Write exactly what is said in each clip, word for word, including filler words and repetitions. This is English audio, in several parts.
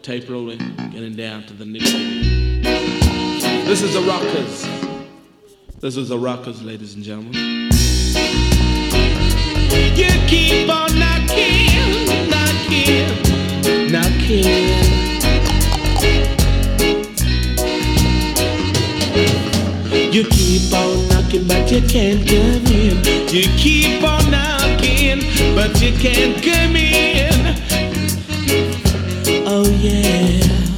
tape rolling, getting down to the nitty. This is the Rockers. This is the Rockers, ladies and gentlemen. You keep on knocking, knocking, knocking. You keep on knocking, but you can't come in. You keep on knocking, but you can't come in. Oh yeah.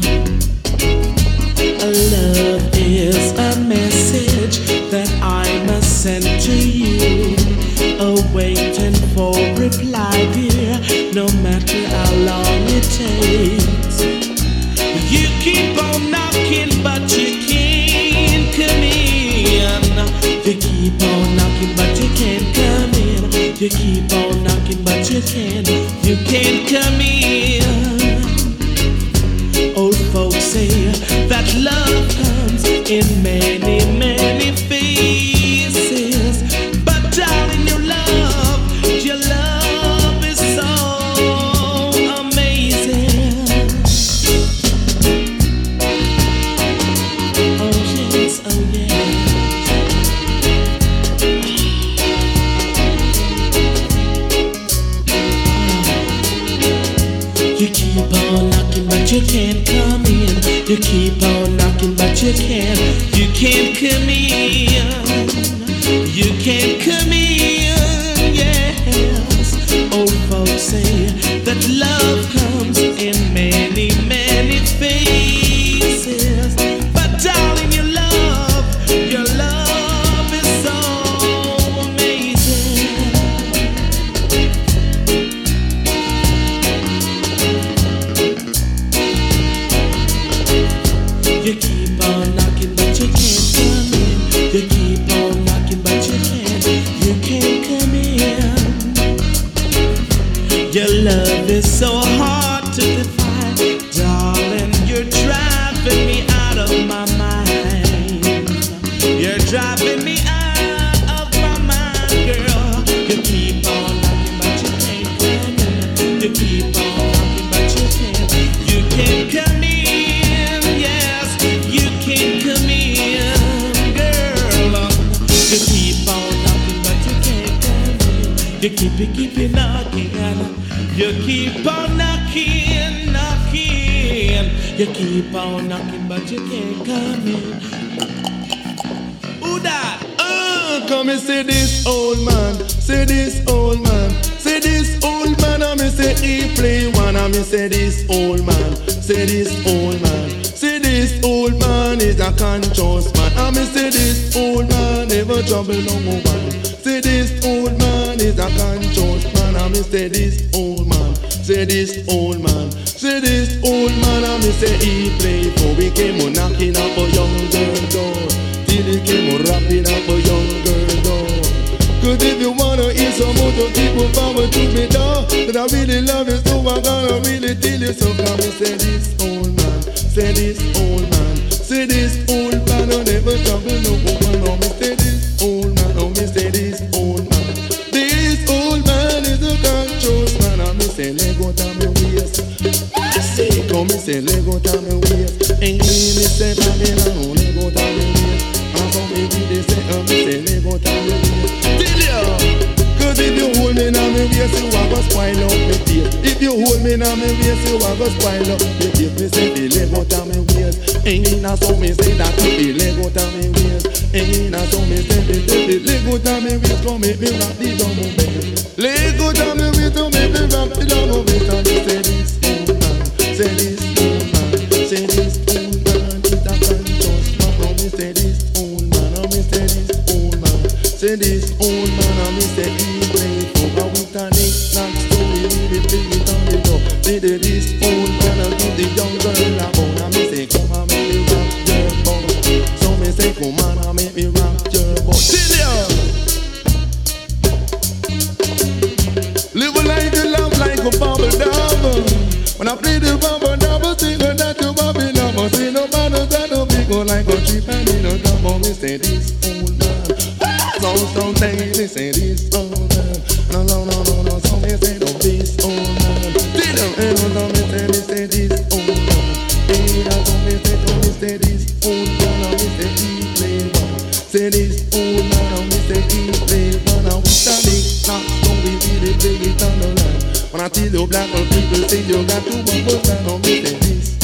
Love is a message that I must send to you. Awaiting for reply, dear, no matter how long it takes. You keep on knocking, but you can't come in. You keep on knocking, but you can't come in. You keep on knocking, but you can't. You can't come in. Old folks say that love comes in many, many faces. But darling, your love, your love is so amazing. Oh yes, oh yes. You keep on knocking, but you can't come in. You keep on knocking, but you can't. You can't come in. You can't come in. Yes. Old folks say that love comes in many, many faces. But darling, your love, your love is so amazing. You keep on knocking, but you can't come in. You keep on knocking, but you can't. You can't come in. Your love is so hard to define, darling. You're driving me out of my mind. You're driving me out of my mind, girl. You keep on knocking, but you can't come in. You keep on knocking, but you can't. You can't come in. Can't come in, girl. You keep on knocking, but you can't come in. You keep it, keep it knocking. You keep on knocking, knocking. You keep on knocking, but you can't come in. Who that? Uh, come and say this old man, say this old man, say this old man. I me say he play one. I me say this old man, say this old man. Say this old man is a conscious man. I me say this old man never trouble no woman. Say this old man is a conscious man. I me say this old man. Say this old man. Say this old man. I me say he play for we came on knocking up a young girl door. Till he came on rapping up a young girl door. Cause if you wanna hear some more to people forward to me door. But I really love you so I gotta really tell you. So come and say this old man. Say this old man, say this old man, I never trouble no woman. No, me say this old man, no, me say this old man. This old man is a conscious man. I me say Lego down my waist. I say come me say Lego down my waist. Ain't me say Babylon, Lego down my waist. And some baby they say, I me say Lego down my waist. Tell ya. Cause if you hold me now, me waist, you a go spoil up me face. If you hold me now, me waist, you a go spoil up me face. Me say the leg out of me waist. Ain't na so me say that the leg out of me waist. Ain't na so me say the the leg out of me waist. Come make me rock the drum bell. Leg out of me waist, come make me rock the drum bell. And me say this old man, say this old man, say this old man is a conscious man. Now me say this old man, now me say this old man, say this old man, and me say he play for a with a knick-knack story. Really feel it on the door. Say that this old man and give the young girl a bone. And me say come and make me rock your boat. So me say come on and make me rock your boat. Till ya. Live a life you love like a bubble double. When I play the bubble double, sing that you bubble double. See no matter that no big go like a cheap and in a double. Me say this old man. So so they say this old man. No no no no no. So me say no this old man. Did them and no me say this say this old man. say this old man, and me say he play one and with a big knock, so we really play it on the line. When I tell you black people say you got to bumble down, and me say this.